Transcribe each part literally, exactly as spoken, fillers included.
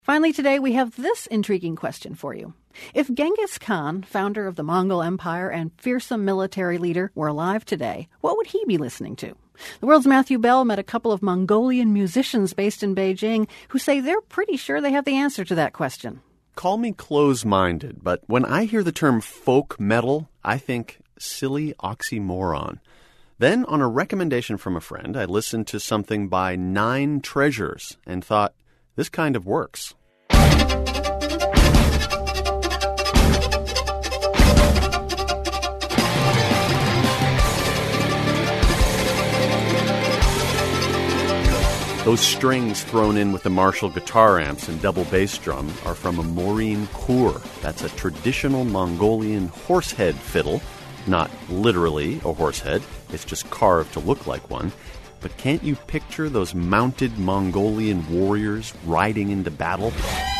Finally today, we have this intriguing question for you. If Genghis Khan, founder of the Mongol Empire and fearsome military leader, were alive today, what would he be listening to? The World's Matthew Bell met a couple of Mongolian musicians based in Beijing who say they're pretty sure they have the answer to that question. Call me close-minded, but when I hear the term folk metal, I think silly oxymoron. Then, on a recommendation from a friend, I listened to something by Nine Treasures and thought, this kind of works. Those strings thrown in with the Marshall guitar amps and double bass drum are from a Maureen Kur. That's a traditional Mongolian horsehead fiddle. Not literally a horsehead, it's just carved to look like one. But can't you picture those mounted Mongolian warriors riding into battle?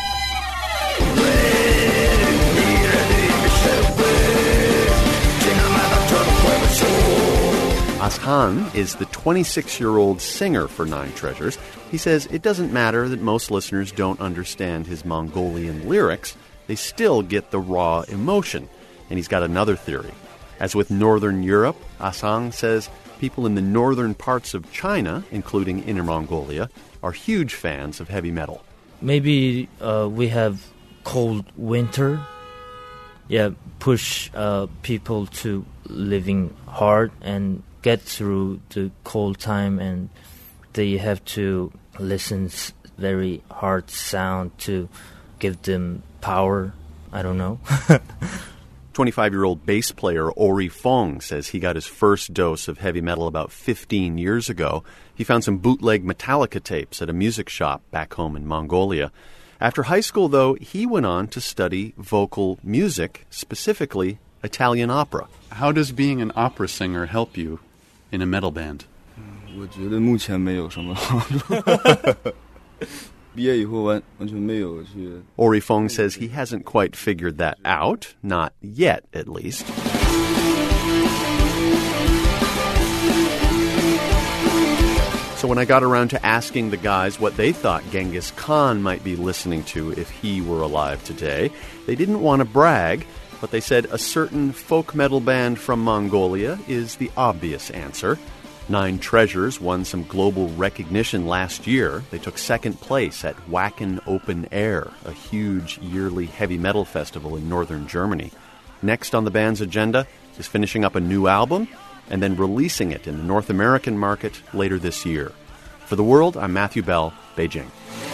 Ashan is the twenty-six-year-old singer for Nine Treasures. He says it doesn't matter that most listeners don't understand his Mongolian lyrics. They still get the raw emotion. And he's got another theory. As with Northern Europe, Ashan says people in the northern parts of China, including Inner Mongolia, are huge fans of heavy metal. Maybe uh, we have cold winter. Yeah, push uh, people to living hard and get through the cold time, and they have to listen very hard sound to give them power. I don't know. twenty-five-year-old bass player Ori Fong says he got his first dose of heavy metal about fifteen years ago. He found some bootleg Metallica tapes at a music shop back home in Mongolia. After high school, though, he went on to study vocal music, specifically Italian opera. How does being an opera singer help you in a metal band? 我觉得目前没有什么帮助。毕业以后完完全没有去。 Ori Fong says he hasn't quite figured that out, not yet at least. So when I got around to asking the guys what they thought Genghis Khan might be listening to if he were alive today, they didn't want to brag, but they said a certain folk metal band from Mongolia is the obvious answer. Nine Treasures won some global recognition last year. They took second place at Wacken Open Air, a huge yearly heavy metal festival in northern Germany. Next on the band's agenda is finishing up a new album and then releasing it in the North American market later this year. For The World, I'm Matthew Bell, Beijing.